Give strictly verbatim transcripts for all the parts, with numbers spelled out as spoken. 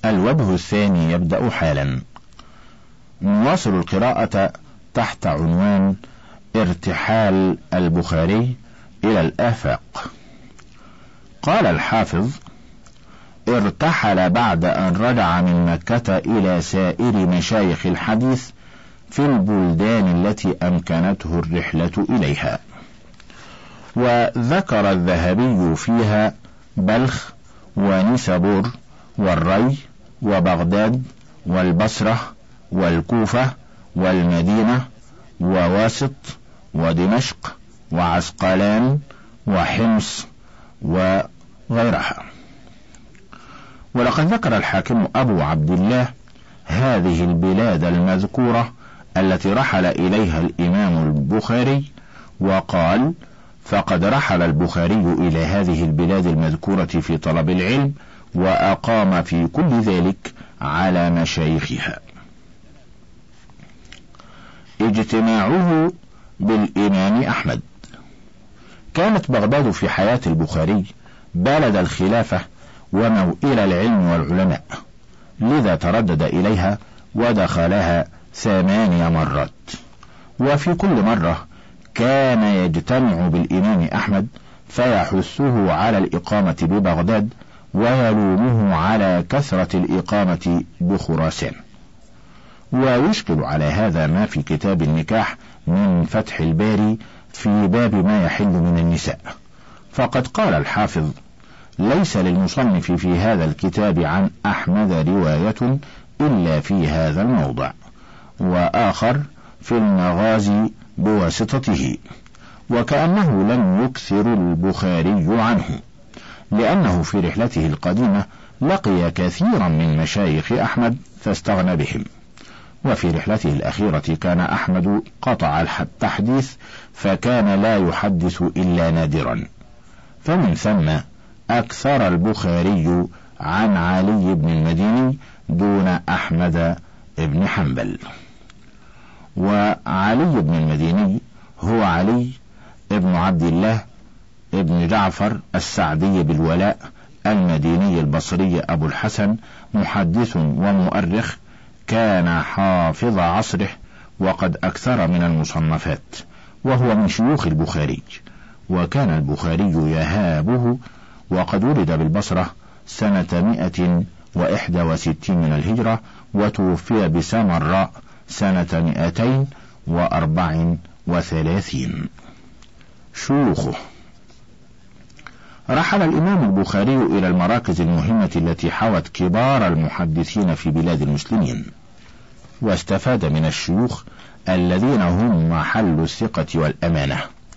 الوجه الثاني يبدأ حالا. نواصل القراءة تحت عنوان ارتحال البخاري إلى الآفاق. قال الحافظ: ارتحل بعد أن رجع من مكة إلى سائر مشايخ الحديث في البلدان التي أمكنته الرحلة إليها. وذكر الذهبي فيها بلخ ونيسابور والري وبغداد والبصرة والكوفة والمدينة وواسط ودمشق وعسقلان وحمص وغيرها. ولقد ذكر الحاكم أبو عبد الله هذه البلاد المذكورة التي رحل إليها الإمام البخاري، وقال: فقد رحل البخاري إلى هذه البلاد المذكورة في طلب العلم، وأقام في كل ذلك على مشايخها. اجتماعه بالإمام أحمد. كانت بغداد في حياة البخاري بلد الخلافة وموئل العلم والعلماء، لذا تردد إليها ودخلها ثمانية مرات، وفي كل مرة كان يجتمع بالإمام أحمد فيحثه على الإقامة ببغداد ويلومه على كثرة الإقامة بخراسان. ويشكل على هذا ما في كتاب النكاح من فتح الباري في باب ما يحل من النساء، فقد قال الحافظ: ليس للمصنف في هذا الكتاب عن أحمد رواية إلا في هذا الموضع، وآخر في المغازي بواسطته، وكأنه لم يكثر البخاري عنه، لأنه في رحلته القديمة لقي كثيرا من مشايخ أحمد فاستغنى بهم، وفي رحلته الأخيرة كان أحمد قطع التحديث فكان لا يحدث إلا نادرا، فمن ثم أكثر البخاري عن علي بن المديني دون أحمد بن حنبل. وعلي بن المديني هو علي ابن عبد الله ابن جعفر السعدي بالولاء المديني البصري أبو الحسن، محدث ومؤرخ، كان حافظ عصره وقد أكثر من المصنفات، وهو من شيوخ البخاري، وكان البخاري يهابه، وقد ولد بالبصرة سنة مئة وإحدى وستين من الهجرة، وتوفي بسامراء سنة مئتين وأربع وثلاثين. شيوخه: رحل الإمام البخاري إلى المراكز المهمة التي حوت كبار المحدثين في بلاد المسلمين، واستفاد من الشيوخ الذين هم محل الثقة والأمانة.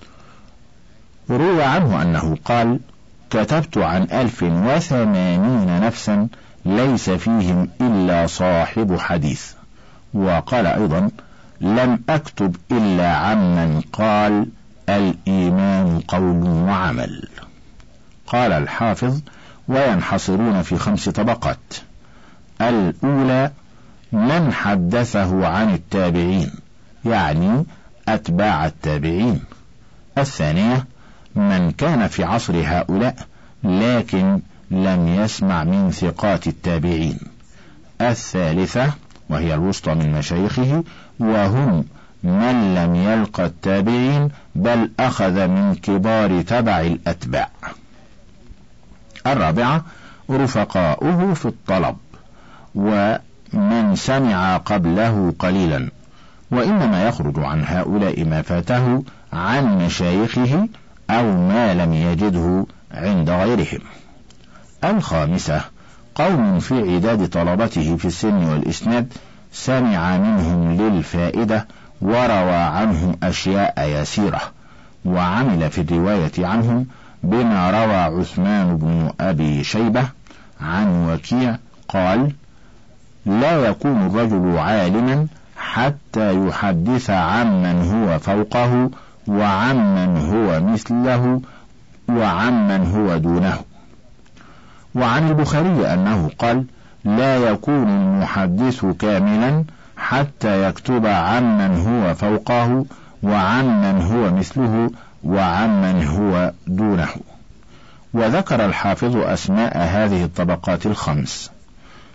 روى عنه أنه قال: كتبت عن ألف وثمانين نفسا ليس فيهم إلا صاحب حديث. وقال أيضا: لم أكتب إلا عمن قال الإيمان قول وعمل. قال الحافظ: وينحصرون في خمس طبقات. الأولى من حدثه عن التابعين، يعني أتباع التابعين. الثانية من كان في عصر هؤلاء لكن لم يسمع من ثقات التابعين. الثالثة وهي الوسطى من مشايخه، وهم من لم يلق التابعين بل أخذ من كبار تبع الأتباع. الرابعة رفقاؤه في الطلب، ومن سمع قبله قليلا، وإنما يخرج عن هؤلاء ما فاته عن مشايخه أو ما لم يجده عند غيرهم. الخامسة قوم في عداد طلبته في السن والإسناد سمع منهم للفائدة وروى عنهم أشياء يسيرة، وعمل في الرواية عنهم بما روى عثمان بن أبي شيبة عن وكيع قال: لا يكون الرجل عالما حتى يحدث عمن هو فوقه وعمن هو مثله وعمن هو دونه. وعن البخاري أنه قال: لا يكون المحدث كاملا حتى يكتب عمن هو فوقه وعمن هو مثله وعمن هو دونه. وذكر الحافظ أسماء هذه الطبقات الخمس،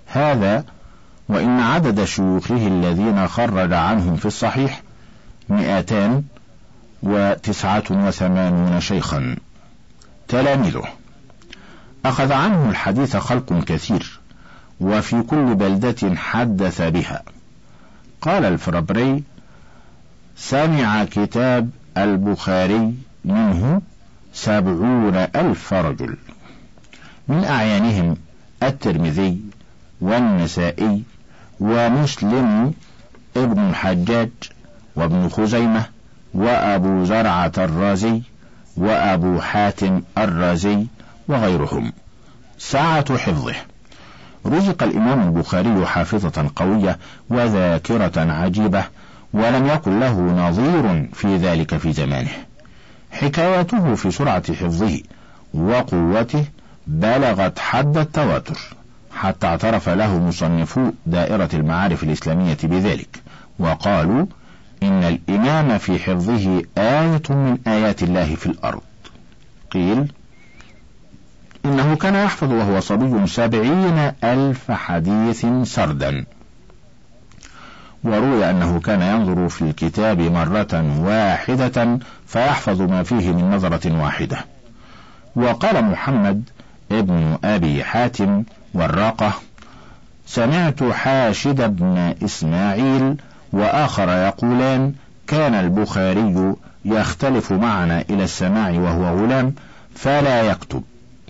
هذا وإن عدد شيوخه الذين خرج عنهم في الصحيح مئتان وتسعة وثمانون شيخا. تلاميذه: أخذ عنه الحديث خلق كثير، وفي كل بلدة حدث بها. قال الفرابري: سمع كتاب البخاري منه سبعون ألف رجل، من أعيانهم الترمذي والنسائي ومسلم ابن الحجاج وابن خزيمة وأبو زرعة الرازي وأبو حاتم الرازي وغيرهم. سعة حفظه: رزق الإمام البخاري حافظة قوية وذاكرة عجيبة، ولم يكن له نظير في ذلك في زمانه. حكاياته في سرعة حفظه وقوته بلغت حد التواتر، حتى اعترف له مصنفو دائرة المعارف الإسلامية بذلك، وقالوا إن الإمام في حفظه آية من آيات الله في الأرض. قيل إنه كان يحفظ وهو صبي سبعين ألف حديث سردا، وروي أنه كان ينظر في الكتاب مرة واحدة فيحفظ ما فيه من نظرة واحدة. وقال محمد ابن أبي حاتم والراقة: سمعت حاشد بن إسماعيل وآخر يقولان: كان البخاري يختلف معنا إلى السماع وهو غلام فلا يكتب،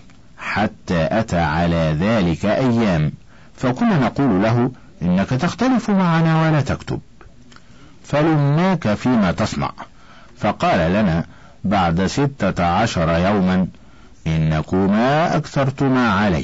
حتى أتى على ذلك أيام، فكنا نقول له: إنك تختلف معنا ولا تكتب، فلمناك فيما تصنع. فقال لنا بعد ستة عشر يوما: إنكما أكثرتما علي،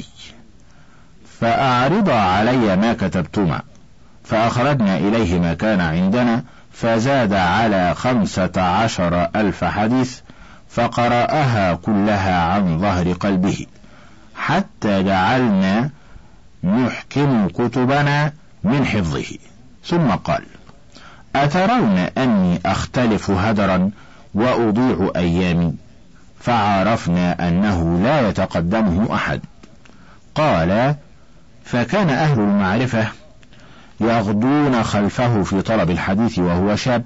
فأعرضا علي ما كتبتما. فأخرجنا إليه ما كان عندنا، فزاد على خمسة عشر ألف حديث، فقرأها كلها عن ظهر قلبه، حتى جعلنا نحكم كتبنا من حفظه. ثم قال: أترون أني أختلف هدرا وأضيع أيامي؟ فعرفنا أنه لا يتقدمه أحد. قال: فكان أهل المعرفة يغدون خلفه في طلب الحديث وهو شاب،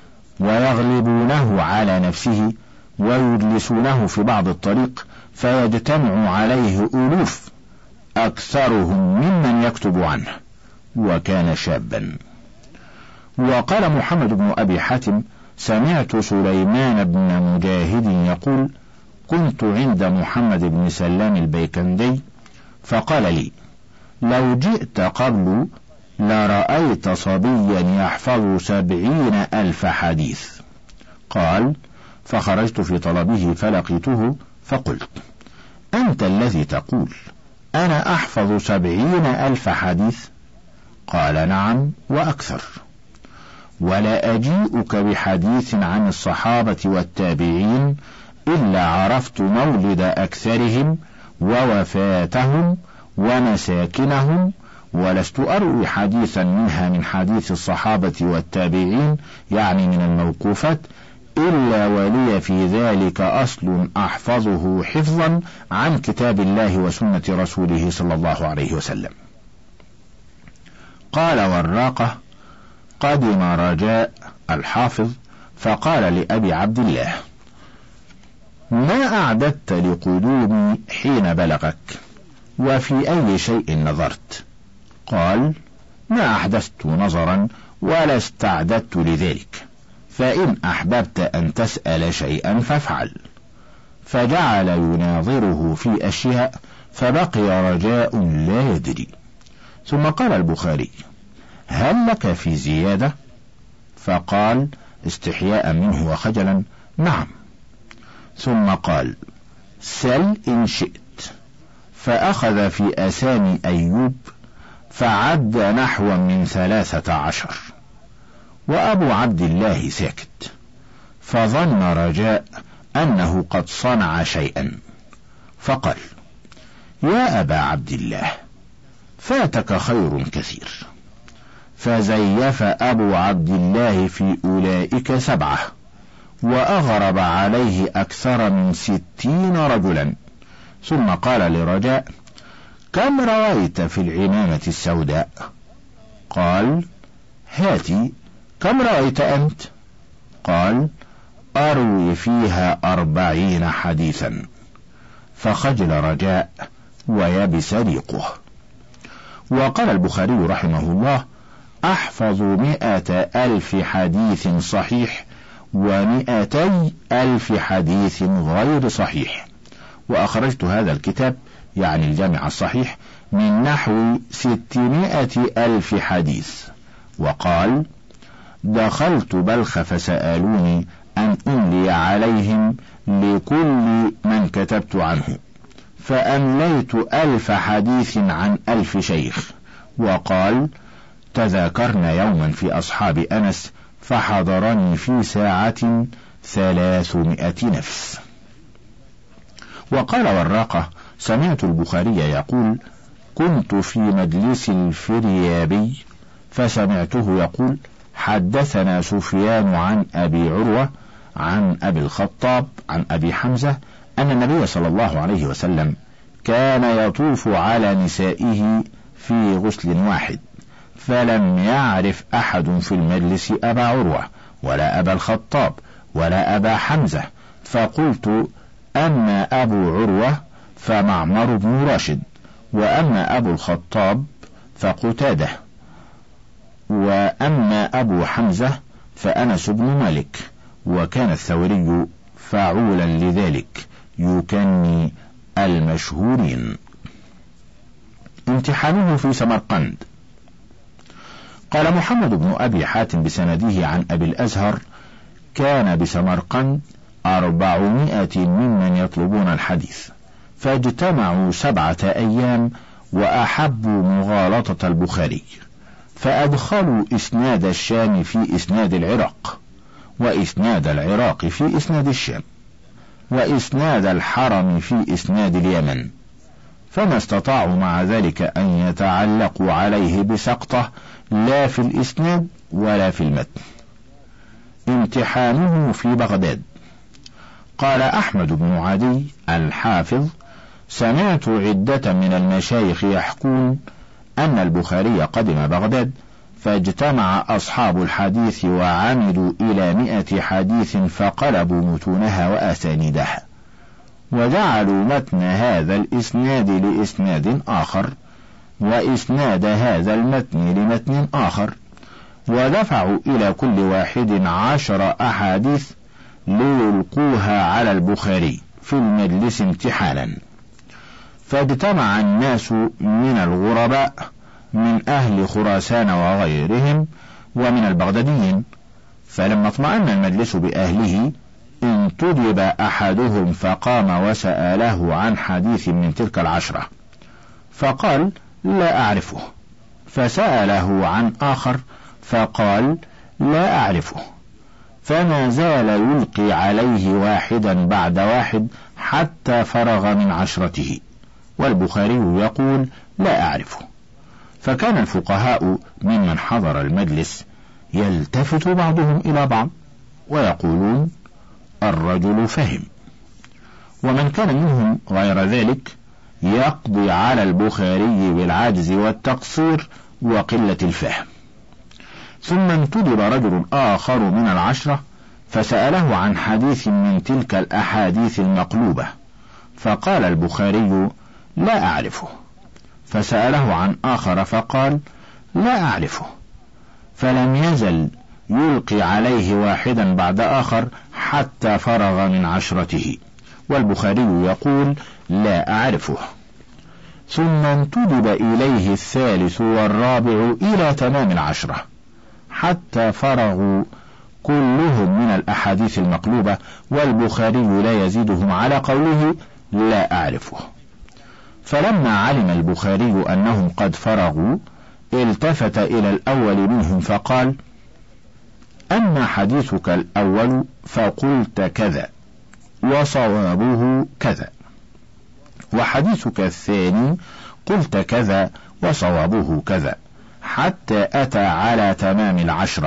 ويغلبونه على نفسه، ويجلسونه في بعض الطريق، فيجتمع عليه ألوف أكثرهم ممن يكتب عنه، وكان شابا. وقال محمد بن أبي حاتم: سمعت سليمان بن مجاهد يقول: كنت عند محمد بن سلام البيكندي، فقال لي: لو جئت قبل لرأيت صبيا يحفظ سبعين ألف حديث. قال: فخرجت في طلبه فلقيته، فقلت: أنت الذي تقول أنا أحفظ سبعين ألف حديث؟ قال: نعم وأكثر، ولا أجيئك بحديث عن الصحابة والتابعين إلا عرفت مولد أكثرهم ووفاتهم ومساكنهم، ولست أروي حديثا منها من حديث الصحابة والتابعين، يعني من الموقوفات، إلا ولي في ذلك أصل أحفظه حفظا عن كتاب الله وسنة رسوله صلى الله عليه وسلم. قال والراقة: قدم رجاء الحافظ فقال لأبي عبد الله: ما أعددت لقدومي حين بلغك، وفي أي شيء نظرت؟ قال: ما أحدثت نظرا ولا استعددت لذلك، فإن أحببت أن تسأل شيئا فافعل. فجعل يناظره في أشياء، فبقي رجاء لا يدري. ثم قال البخاري: هل لك في زيادة؟ فقال استحياء منه وخجلا: نعم. ثم قال: سل إن شئت. فأخذ في أسامي أيوب فعد نحو من ثلاثة عشر، وأبو عبد الله ساكت، فظن رجاء أنه قد صنع شيئا، فقال: يا أبا عبد الله، فاتك خير كثير. فزيف أبو عبد الله في أولئك سبعة، وأغرب عليه أكثر من ستين رجلا. ثم قال لرجاء: كم رويت في العمامة السوداء؟ قال: هاتي. كم رويت أنت؟ قال: أروي فيها أربعين حديثا. فخجل رجاء ويبس ريقه. وقال البخاري رحمه الله: أحفظ مئة ألف حديث صحيح ومئتي ألف حديث غير صحيح. وأخرجت هذا الكتاب يعني الجامع الصحيح من نحو ستمائة ألف حديث. وقال: دخلت بلخ فسألوني أن أملي عليهم لكل من كتبت عنه، فأمليت ألف حديث عن ألف شيخ. وقال: تذاكرنا يوما في أصحاب أنس فحضرني في ساعة ثلاثمائة نفس. وقال وراقة: سمعت البخاري يقول: كنت في مجلس الفريابي فسمعته يقول: حدثنا سفيان عن أبي عروة عن أبي الخطاب عن أبي حمزة أن النبي صلى الله عليه وسلم كان يطوف على نسائه في غسل واحد، فلم يعرف أحد في المجلس أبا عروة ولا أبا الخطاب ولا أبا حمزة، فقلت: أما أبو عروة فمعمر بن راشد، وأما أبو الخطاب فقتادة، وأما أبو حمزة فأنس بن مالك. وكان الثوري فعولا لذلك يكني المشهورين. امتحانه في سمرقند. قال محمد بن أبي حاتم بسنده عن أبي الأزهر: كان بسمرقند أربعمائة ممن يطلبون الحديث، فاجتمعوا سبعة أيام وأحبوا مغالطة البخاري، فأدخلوا إسناد الشام في إسناد العراق، وإسناد العراق في إسناد الشام، وإسناد الحرم في إسناد اليمن، فما استطاعوا مع ذلك أن يتعلقوا عليه بسقطة لا في الإسناد ولا في المتن. امتحانه في بغداد. قال أحمد بن عدي الحافظ: سمعت عدة من المشايخ يحكون أن البخاري قدم بغداد فاجتمع أصحاب الحديث وعمدوا إلى مئة حديث فقلبوا متونها وأسانيدها، وجعلوا متن هذا الإسناد لإسناد آخر، وإسناد هذا المتن لمتن آخر، ودفعوا إلى كل واحد عشر أحاديث ليلقوها على البخاري في المجلس امتحانا. فاجتمع الناس من الغرباء من أهل خراسان وغيرهم ومن البغداديين، فلما اطمأن المجلس بأهله انتدب أحدهم فقام وسأله عن حديث من تلك العشرة، فقال: لا أعرفه. فسأله عن آخر فقال: لا أعرفه. فما زال يلقي عليه واحدا بعد واحد حتى فرغ من عشرته، والبخاري يقول: لا أعرفه. فكان الفقهاء ممن حضر المجلس يلتفت بعضهم إلى بعض ويقولون: الرجل فهم. ومن كان منهم غير ذلك يقضي على البخاري بالعجز والتقصير وقلة الفهم. ثم انتدب رجل آخر من العشرة فسأله عن حديث من تلك الأحاديث المقلوبة، فقال البخاري: لا أعرفه. فسأله عن آخر فقال: لا أعرفه. فلم يزل يلقي عليه واحدا بعد آخر حتى فرغ من عشرته، والبخاري يقول: لا أعرفه. ثم انتدب إليه الثالث والرابع إلى تمام العشرة حتى فرغوا كلهم من الأحاديث المقلوبة، والبخاري لا يزيدهم على قوله: لا أعرفه. فلما علم البخاري أنهم قد فرغوا التفت إلى الأول منهم فقال: أما حديثك الأول فقلت كذا وصوابه كذا، وحديثك الثاني قلت كذا وصوابه كذا، حتى أتى على تمام العشرة،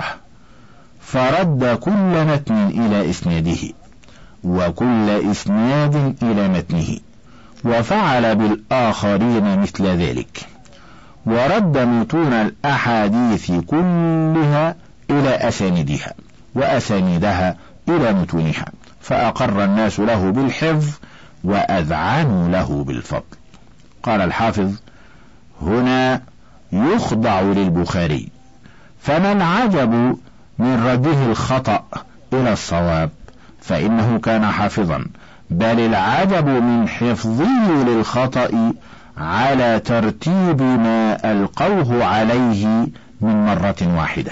فرد كل متن إلى إسناده وكل إسناد إلى متنه، وفعل بالآخرين مثل ذلك، ورد متون الأحاديث كلها إلى أسانيدها وأسانيدها إلى متونها، فأقر الناس له بالحفظ وأذعنوا له بالفضل. قال الحافظ: هنا يخضع للبخاري، فما العجب من رده الخطأ إلى الصواب، فإنه كان حافظا، بل العجب من حفظه للخطأ على ترتيب ما ألقوه عليه من مرة واحدة.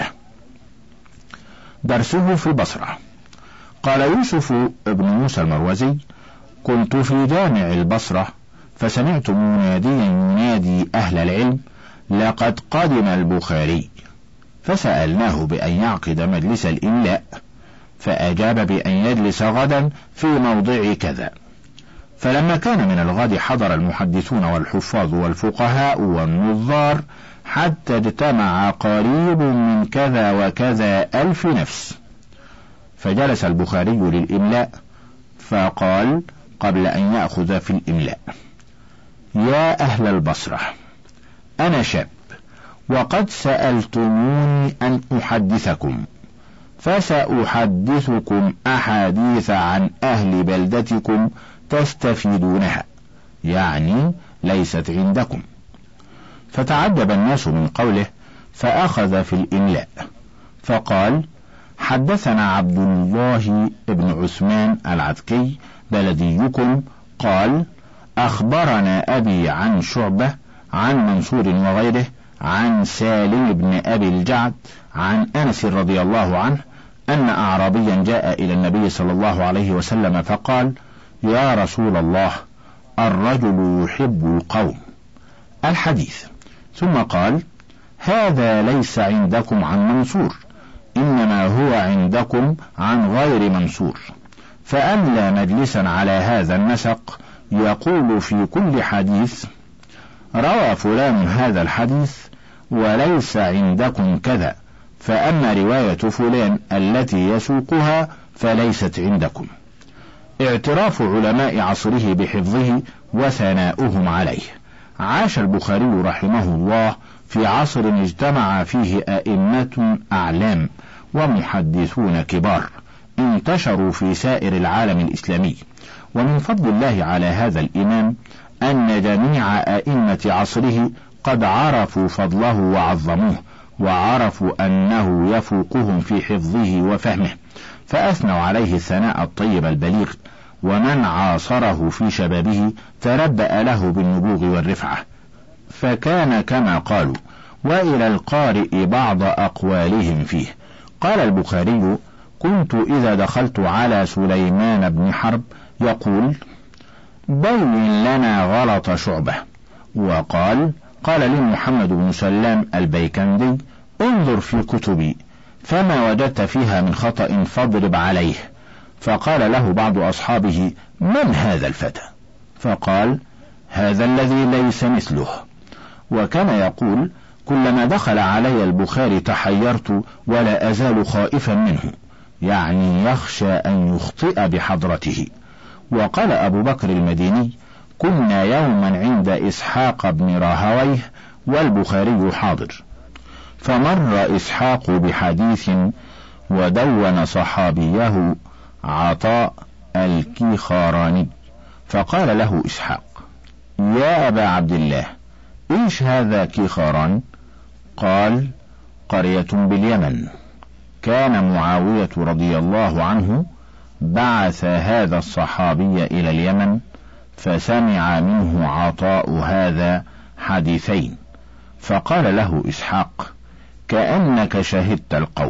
درسه في البصرة. قال يوسف ابن موسى المروزي: كنت في جامع البصرة فسمعت مناديا ينادي أهل العلم: لقد قدم البخاري. فسألناه بأن يعقد مجلس الإملاء، فأجاب بأن يجلس غدا في موضع كذا. فلما كان من الغد حضر المحدثون والحفاظ والفقهاء والنظار حتى اجتمع قريب من كذا وكذا ألف نفس، فجلس البخاري للإملاء، فقال قبل أن يأخذ في الإملاء: يا أهل البصرة، أنا شاب وقد سألتموني أن أحدثكم، فسأحدثكم أحاديث عن أهل بلدتكم تستفيدونها، يعني ليست عندكم. فتعجب الناس من قوله، فأخذ في الإملاء فقال: حدثنا عبد الله بن عثمان العتكي بلديكم قال: أخبرنا أبي عن شعبة عن منصور وغيره عن سالم بن أبي الجعد عن أنس رضي الله عنه أن أعرابيا جاء إلى النبي صلى الله عليه وسلم فقال: يا رسول الله، الرجل يحب القوم. الحديث. ثم قال: هذا ليس عندكم عن منصور، إنما هو عندكم عن غير منصور. فأملى مجلسا على هذا النسق يقول في كل حديث: روى فلان هذا الحديث وليس عندكم كذا، فأما رواية فلان التي يسوقها فليست عندكم. اعتراف علماء عصره بحفظه وثناؤهم عليه. عاش البخاري رحمه الله في عصر اجتمع فيه أئمة أعلام ومحدثون كبار انتشروا في سائر العالم الإسلامي، ومن فضل الله على هذا الإمام أن جميع أئمة عصره قد عرفوا فضله وعظموه، وعرفوا أنه يفوقهم في حفظه وفهمه، فأثنوا عليه الثناء الطيب البليغ، ومن عاصره في شبابه تربأ له بالنبوغ والرفعة، فكان كما قالوا. وإلى القارئ بعض أقوالهم فيه. قال البخاري: كنت إذا دخلت على سليمان بن حرب يقول: بين لنا غلط شعبة. وقال: قال لي محمد بن سلام البيكندي: انظر في كتبي فما وجدت فيها من خطأ فاضرب عليه. فقال له بعض أصحابه: من هذا الفتى؟ فقال: هذا الذي ليس مثله. وكان يقول: كلما دخل علي البخاري تحيرت ولا أزال خائفا منه، يعني يخشى أن يخطئ بحضرته. وقال أبو بكر المديني: كنا يوما عند إسحاق بن راهويه والبخاري حاضر، فمر إسحاق بحديث ودون صحابيه عطاء الكيخاراني، فقال له إسحاق: يا أبا عبد الله، إيش هذا كيخاران؟ قال: قرية باليمن، كان معاوية رضي الله عنه بعث هذا الصحابي إلى اليمن، فسمع منه عطاء هذا حديثين، فقال له إسحاق: كأنك شهدت القوم.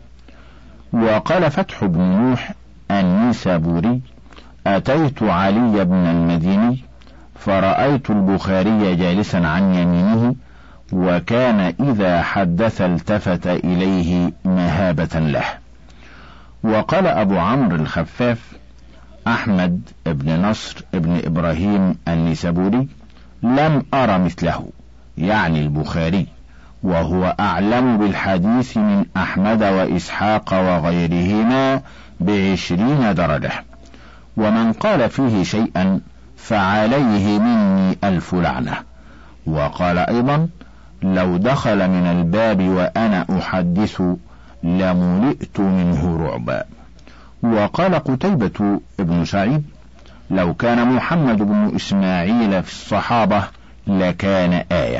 وقال فتح بن نوح النيسابوري: أتيت علي بن المديني فرأيت البخاري جالسا عن يمينه، وكان إذا حدث التفت إليه مهابة له. وقال أبو عمرو الخفاف أحمد بن نصر بن إبراهيم النيسابوري: لم أر مثله، يعني البخاري، وهو أعلم بالحديث من أحمد وإسحاق وغيرهما بعشرين درجة. ومن قال فيه شيئا فعليه مني ألف لعنة. وقال أيضا: لو دخل من الباب وأنا أحدث لملئت منه رعبا. وقال قتيبة ابن سعيد: لو كان محمد بن إسماعيل في الصحابة لكان آية.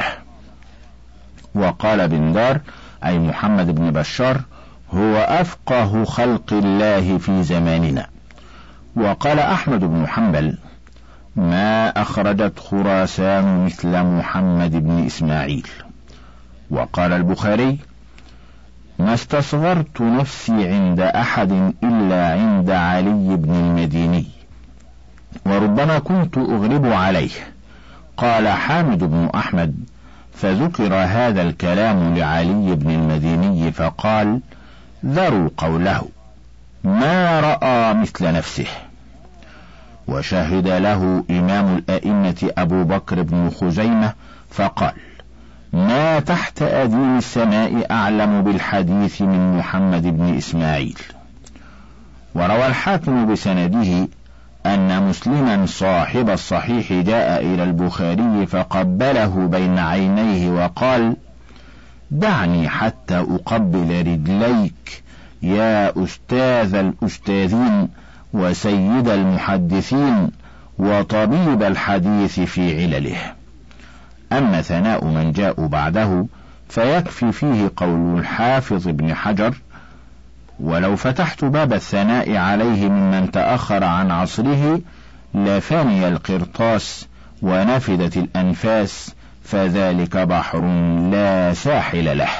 وقال بندار أي محمد بن بشار: هو أفقه خلق الله في زماننا. وقال أحمد بن حنبل: ما أخرجت خراسان مثل محمد بن إسماعيل. وقال البخاري: ما استصغرت نفسي عند أحد إلا عند علي بن المديني، وربما كنت أغلب عليه. قال حامد بن أحمد: فذكر هذا الكلام لعلي بن المديني فقال: ذروا قوله، ما رأى مثل نفسه. وشهد له إمام الأئمة أبو بكر بن خزيمة فقال: ما تحت أديم السماء أعلم بالحديث من محمد بن إسماعيل. وروى الحاكم بسنده أن مسلما صاحب الصحيح جاء إلى البخاري فقبله بين عينيه وقال: دعني حتى أقبل رجليك يا أستاذ الأستاذين وسيد المحدثين وطبيب الحديث في علله. أما ثناء من جاء بعده فيكفي فيه قول الحافظ ابن حجر: ولو فتحت باب الثناء عليه ممن تأخر عن عصره لفني القرطاس ونفدت الأنفاس، فذلك بحر لا ساحل له.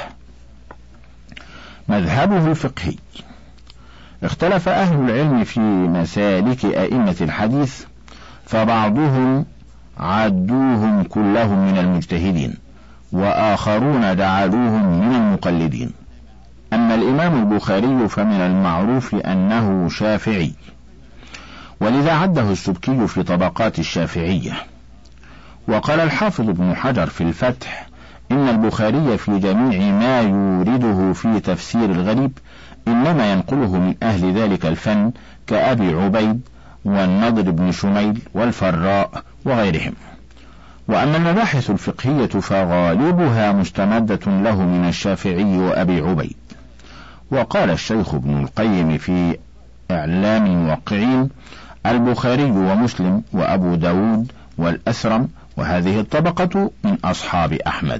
مذهبه الفقهي. اختلف أهل العلم في مسالك أئمة الحديث، فبعضهم عدوهم كلهم من المجتهدين، وآخرون جعلوهم من المقلدين. أما الإمام البخاري فمن المعروف أنه شافعي، ولذا عده السبكي في طبقات الشافعية. وقال الحافظ ابن حجر في الفتح: إن البخاري في جميع ما يورده في تفسير الغريب إنما ينقله من أهل ذلك الفن كأبي عبيد والنضر بن شميل والفراء وغيرهم. وأما المباحث الفقهية فغالبها مستمدة له من الشافعي وأبي عبيد. وقال الشيخ ابن القيم في إعلام الموقعين: البخاري ومسلم وأبو داود والأثرم، وهذه الطبقة من أصحاب أحمد.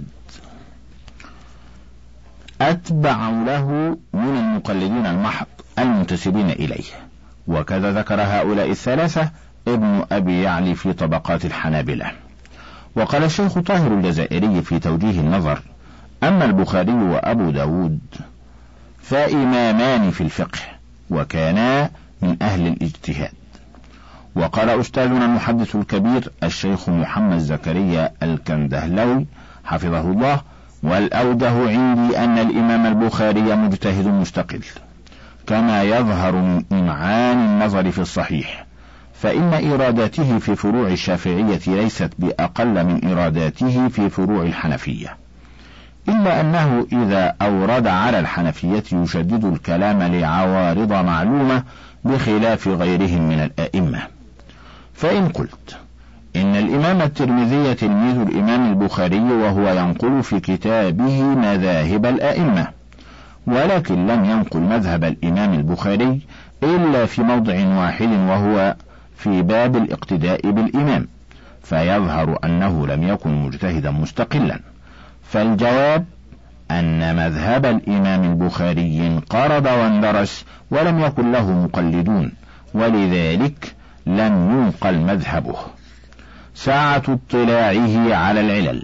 أتبع له من المقلدين المحض المنتسبين إليه. وكذا ذكر هؤلاء الثلاثة ابن أبي يعلي في طبقات الحنابلة. وقال الشيخ طاهر الجزائري في توجيه النظر: أما البخاري وأبو داود فإمامان في الفقه، وكانا من أهل الاجتهاد. وقال أستاذنا المحدث الكبير الشيخ محمد زكريا الكندهلوي حفظه الله: والأوجه عندي أن الإمام البخاري مجتهد مستقل، كما يظهر من إمعان النظر في الصحيح، فإن إيراداته في فروع الشافعية ليست بأقل من إيراداته في فروع الحنفية، إلا أنه إذا أورد على الحنفية يشدد الكلام لعوارض معلومة بخلاف غيرهم من الأئمة. فإن قلت إن الإمام الترمذي تلميذ الإمام البخاري وهو ينقل في كتابه مذاهب الأئمة، ولكن لم ينقل مذهب الإمام البخاري إلا في موضع واحد وهو في باب الاقتداء بالإمام، فيظهر أنه لم يكن مجتهدا مستقلا. فالجواب أن مذهب الإمام البخاري انقرض واندرس ولم يكن له مقلدون، ولذلك لم ينقل مذهبه. ساعة اطلاعه على العلل،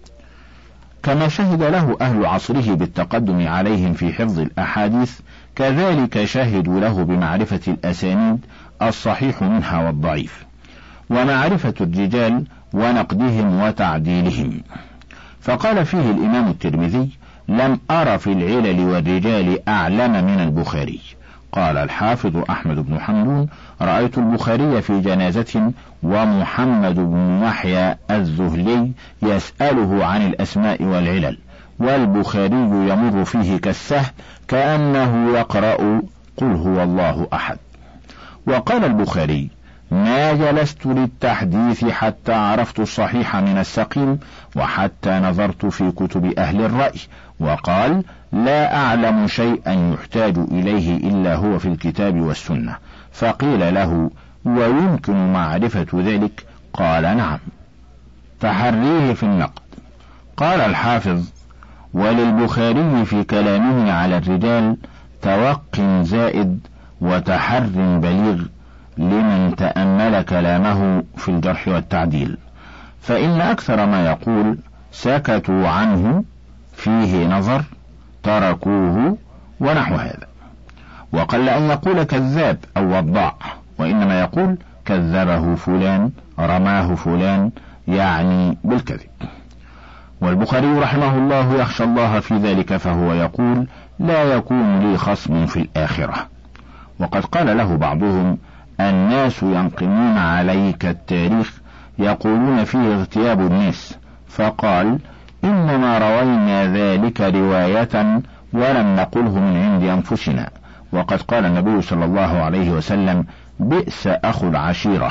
كما شهد له أهل عصره بالتقدم عليهم في حفظ الأحاديث، كذلك شهدوا له بمعرفة الأسانيد الصحيح منها والضعيف، ومعرفة الرجال ونقدهم وتعديلهم. فقال فيه الإمام الترمذي: لم أر في العلل والرجال أعلم من البخاري. قال الحافظ أحمد بن حمدون: رأيت البخاري في جنازة ومحمد بن يحيى الذهلي يسأله عن الأسماء والعلل، والبخاري يمر فيه كالسهم كأنه يقرأ قل هو الله أحد. وقال البخاري: ما جلست للتحديث حتى عرفت الصحيح من السقيم وحتى نظرت في كتب أهل الرأي. وقال: لا أعلم شيئا يحتاج إليه إلا هو في الكتاب والسنة. فقيل له: ويمكن معرفة ذلك؟ قال: نعم. تحريه في النقد. قال الحافظ: وللبخاري في كلامه على الرجال توق زائد وتحر بليغ لمن تأمل كلامه في الجرح والتعديل، فإن أكثر ما يقول سكتوا عنه، فيه نظر، تركوه، ونحو هذا. وقل أن يقول كذاب أو وضاع، وإنما يقول كذبه فلان، رماه فلان، يعني بالكذب. والبخاري رحمه الله يخشى الله في ذلك، فهو يقول: لا يكون لي خصم في الآخرة. وقد قال له بعضهم: الناس ينقمون عليك التاريخ، يقولون فيه اغتياب الناس. فقال: إنما روينا ذلك رواية ولم نقله من عند أنفسنا. وقد قال النبي صلى الله عليه وسلم: بئس أخو العشيرة.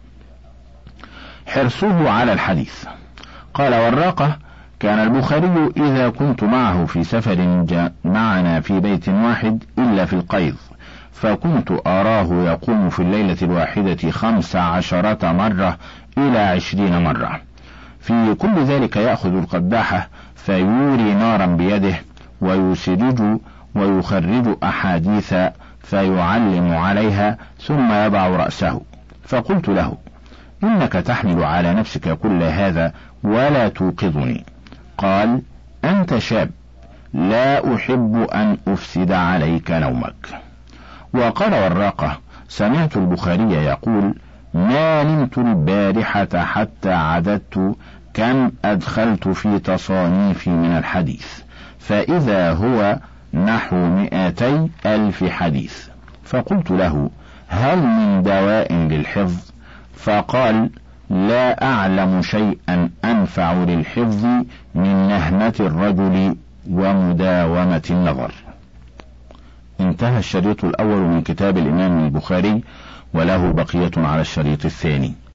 حرصه على الحديث. قال وراقة: كان البخاري إذا كنت معه في سفر معنا في بيت واحد إلا في القيظ، فكنت أراه يقوم في الليلة الواحدة خمس عشرة مرة إلى عشرين مرة. في كل ذلك يأخذ القداحة فيوري نارا بيده ويسرج ويخرج أحاديث فيعلم عليها ثم يضع رأسه. فقلت له: إنك تحمل على نفسك كل هذا ولا توقظني. قال: أنت شاب، لا أحب أن أفسد عليك نومك. وقال وراقة: سمعت البخاري يقول: ما نمت البارحة حتى عددت كم أدخلت في تصانيفي من الحديث، فإذا هو نحو مئتي ألف حديث. فقلت له: هل من دواء للحفظ؟ فقال: لا أعلم شيئا أنفع للحفظ من نهمة الرجل ومداومة النظر. انتهى الشريط الأول من كتاب الإمام البخاري، وله بقية على الشريط الثاني.